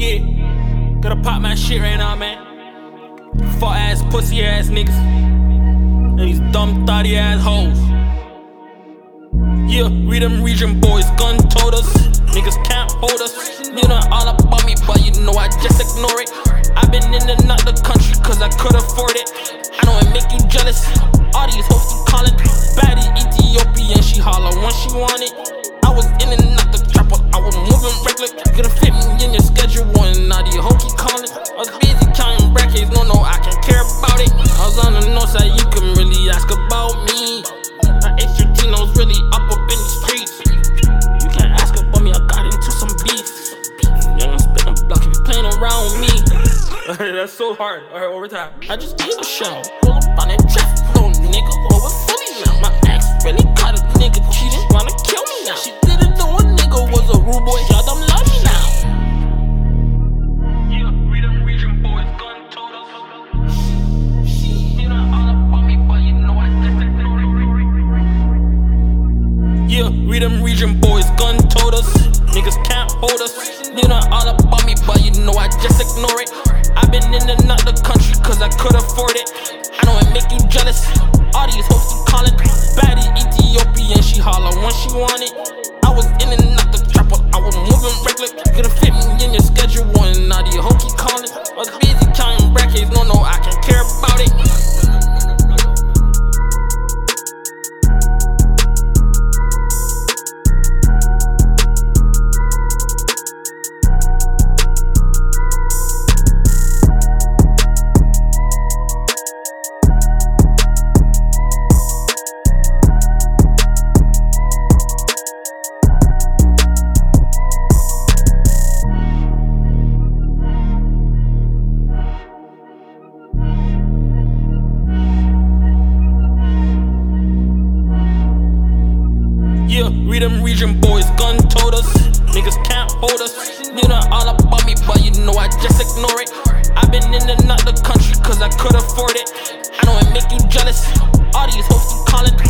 Yeah, gotta pop my shit right now, man. Fuck ass, pussy ass niggas. And these dumb, thotty ass hoes. Yeah, we them region boys, gun told us. Niggas can't hold us. You know all about me, but you know I just ignore it. I been in and out the country cause I could afford it. I know it make you jealous. All these hoes keep calling. Baddie Ethiopian, she holler when she want it. I was in and out the trap, but I was moving regular. Gonna fit me in your schedule, and now these hoes keep calling. I was busy counting brackets, no, I can't care about it. I was on the north side, you can really ask about me. My Extratino's really up in the streets. You can't ask about me, I got into some beats. Young spin a block if you playing around with me. That's so hard. Alright, over time. I just gave a shout. Pull up on that traffic, little nigga, over fully now. My ex really caught a nigga cheating, wanna kill me now. She didn't know a nigga was a rude boy, y'all don't love me now. Yeah, we them region boys, gun told us. You know all about me, but you know I just ignore it. Yeah, we them region boys, gun told us. Niggas can't hold us. You know all about me, but you know I just ignore it. I been in and out the country cause I could afford it. I know it make you jealous. All these hoes keep calling. Baddie Ethiopian, she holler when she want it. I was in and out the trap, but I was moving regular. Gonna fit me in your schedule, and now these hoes keep calling. I was busy counting brackets, no, I can't care about it. Yeah, we them region boys, gun told us. Niggas can't hold us. You know all about me, but you know I just ignore it. I been in and out the country cause I could afford it. I know it make you jealous. All these hoes keep calling.